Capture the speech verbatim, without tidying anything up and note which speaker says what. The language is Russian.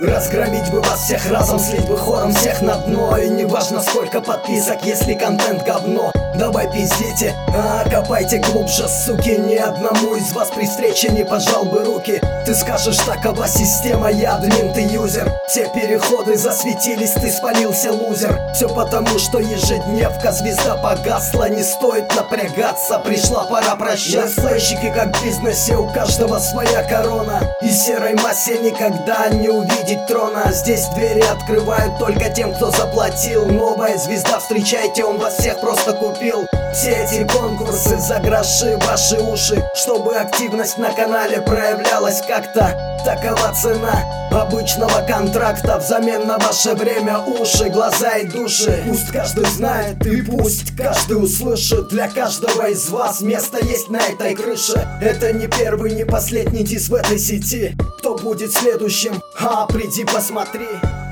Speaker 1: Разгромить бы вас всех разом, слить бы хором всех на дно. И не важно сколько подписок, если контент говно. Давай пиздите, а копайте глубже, суки. Ни одному из вас при встрече не пожал бы руки. Ты скажешь, такова система, я админ, ты юзер. Все переходы засветились, ты спалился, лузер. Все потому, что ежедневка, звезда погасла. Не стоит напрягаться, пришла пора прощаться. Летсплейщики как в бизнесе, у каждого своя корона. И серой массе никогда не увидеть трона. Здесь двери открывают только тем, кто заплатил. Новая звезда, встречайте, он вас всех просто купил. Все эти конкурсы за гроши, ваши уши, чтобы активность на канале проявлялась как-то. Такова цена обычного контракта взамен на ваше время, уши, глаза и души. Пусть каждый знает и пусть каждый услышит. Для каждого из вас место есть на этой крыше. Это не первый, не последний дис в этой сети. Кто будет следующим? А, приди посмотри.